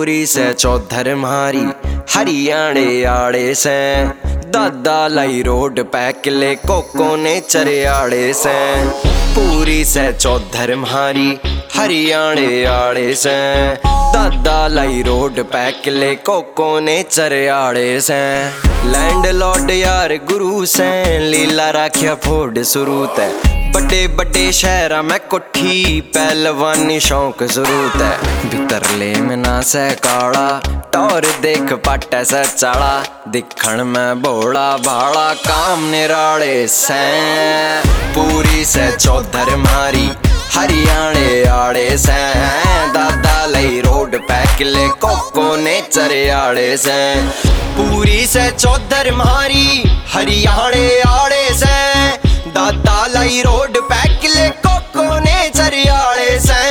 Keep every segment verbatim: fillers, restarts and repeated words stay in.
पूरी से चौधर मारी हरियाणे आड़े से दादा लाई रोड पैकले कोको ने चरियाड़े से पूरी से चौधर मारी हरियाणे आड़े से दादा लाई रोड पैकले कोको ने चरियाड़े से लैंड लॉर्ड यार गुरु से लीला राखिया फोड़ सुरूत है बड़े बड़े शहरा में कोठी पहलवानी शौक जरूरत है भीतर ले में ना से काला टौर देख पट से चाड़ा दिखण में बोड़ा भाड़ा काम निराड़े से पूरी से चौधर मारी हरियाणे आड़े से दादा लई रोड पैकले कोको ने चरियाड़े से पूरी से चौधर मारी हरियाणे आड़े से दादा लाई रोड पैकले कोको ने चरियाड़े से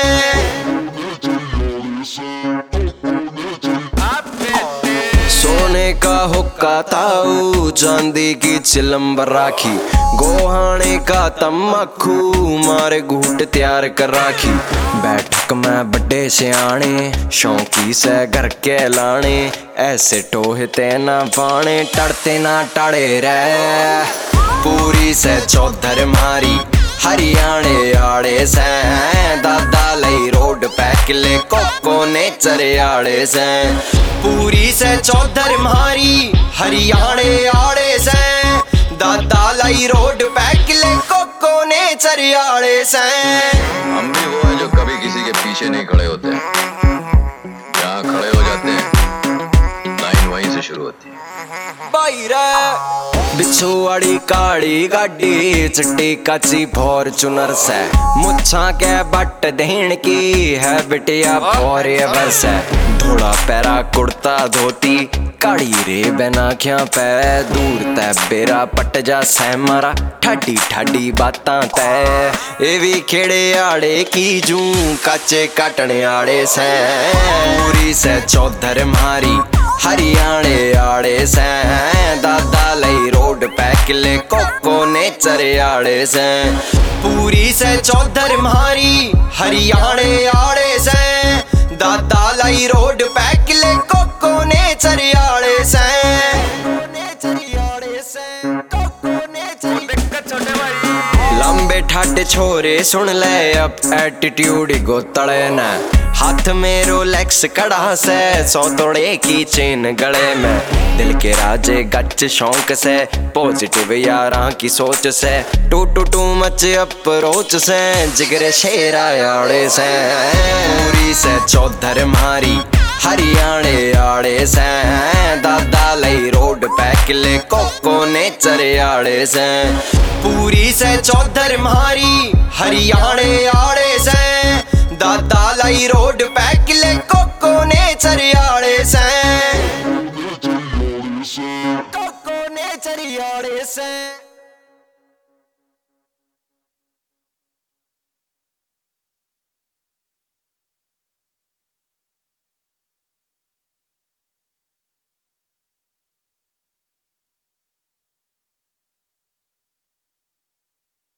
सोने का हुक्का ताऊ चांदी की चिलम्ब राखी गोहाने का तम्बाकू मारे घूट तैयार कर राखी बैठक में बड़े सियाने शौकी से घर के लाने ऐसे टोहते ना पाने टड़ते ना टड़े रे पूरी से चौधर मारी हरियाणे आड़े से दादा लई रोड पैकले कोको ने चरियाड़े से पूरी से चौधर मारी हरियाणे आड़े से दादा लई रोड पैकले कोको ने चरियाड़े से हम भी वो है जो कभी किसी के पीछे नहीं खड़े होते हैं, जहाँ खड़े हो जाते हैं लाइन वहीं से शुरू होती है। बिछुआड़ी काड़ी गाड़ी चिट्टी कच्ची फॉर्चूनर से मुच्छा के बट देन की है बिटिया फॉरएवर से थोड़ा पैरा कुर्ता धोती काड़ी रे बेनाखियां पे दूर तै बेरा पट जा सै मारा ठाडी ठाडी बातां तै ए भी खेड़े आड़े की जू काचे काटने आड़े से पूरी से चौधर मारी हरियाणे आड़े से दादा लई रोड पैकले कोको ने चरियाड़े से पूरी से चौधर मारी हरियाणे आड़े से दादा लई रोड पैकले कोको ने चरियाड़े से लंबे ठाडे छोरे सुन ले अब एटीट्यूड गो तड़े न हाथ में रोलेक्स कड़ा से सौ तोड़े की चेन गले में दिल के राजे गच शौक से पॉजिटिव यारा की सोच से too too too much approach से जिगरे शेरा आड़े से पूरी से चौधर मारी हरियाणे आड़े से दादा लई रोड पैकले कोको ने चरियाड़े से पूरी से चौधर मारी हरियाणे आड़े से दादा लाई रोड पैकले कोको ने चरियाड़े से।